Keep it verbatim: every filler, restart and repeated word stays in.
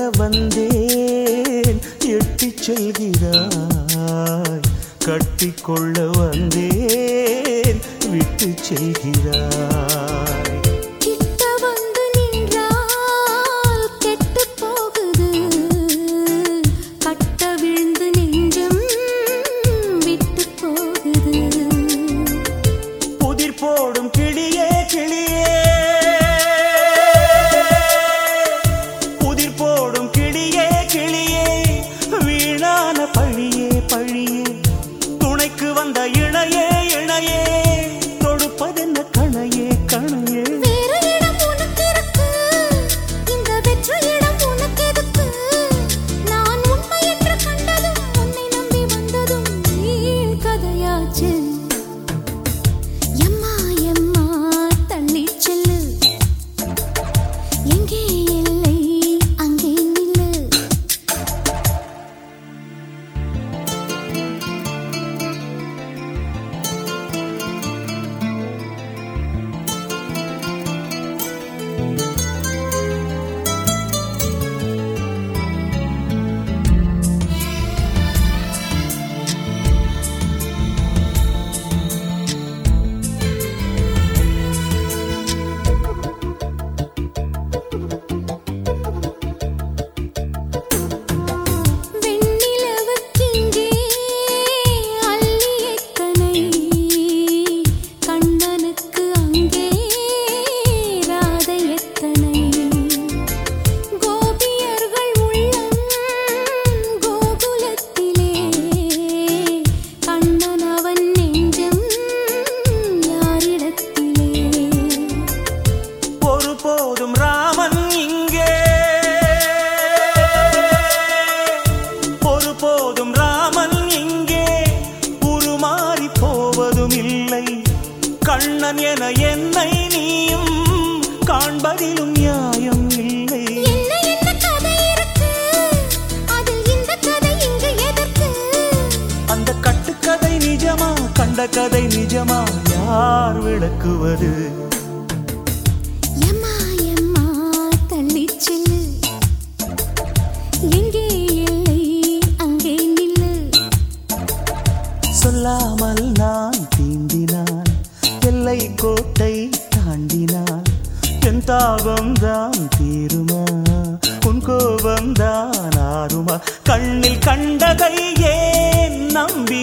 வந்தேன் எட்டிச் செல்கிறாய், கட்டிக்கொள்ள வந்தேன் விட்டு செல்கிறாய். கிட்ட வந்து நின்றால் கெட்டு போகுது, கட்ட விழுந்து நெஞ்சம் விட்டு போகுது. புதிர் போடும் கிளியே கிளியே, புதிர் போடும் கிளியே கிளியே, வீணான பழியே பழியே, துணைக்கு வந்த இணையே இணையே, தொடுப்பதென்ன கணையே கணையே. வேற இடம் உனக்கு இருக்கு, இந்த வெற்று இடம் உனக்கு எதுக்கு? நான் உண்மை என்று கண்டதும் உன்னை நம்பி வந்ததும் வீண் கதையாச்சு. எம்மா எம்மா தள்ளிச் செல்லு, எங்கே எல்லை அங்கே நில்லு. வெண்ணிலவுக்கிங்கே அள்ளி எத்தனை, கண்ணனுக்கு அங்கே ராதை எத்தனை. கோபியர்கள் உள்ளம் கோகுலத்திலே, கண்ணன் அவன் நெஞ்சம் யாரிடத்திலே. ஒருபோதும் ராமன் இங்கே, ஒருபோதும் ராமன் இங்கே உருமாறி போவதும் இல்லை. கண்ணன் என என்னை நீயும் காண்பதிலும் நியாயம் இல்லை. என்ன என்ன கதை இருக்கு, அதில் இந்த கதை இங்கு எதற்கு? அந்த கட்டுக்கதை நிஜமா, கண்ட கதை நிஜமா, யார் விளக்குவது? எம்மா எம்மா தள்ளிச் செல்லு, எங்கே எல்லை அங்கே நில்லு. சொல்லாமல் நான் தீண்டினான், எல்லை கோட்டை தாண்டினான், என் தாபம்தான் தீருமா, உன் கோபம்தான் ஆறுமா? கண்ணில் கண்டதை ஏன் நம்பி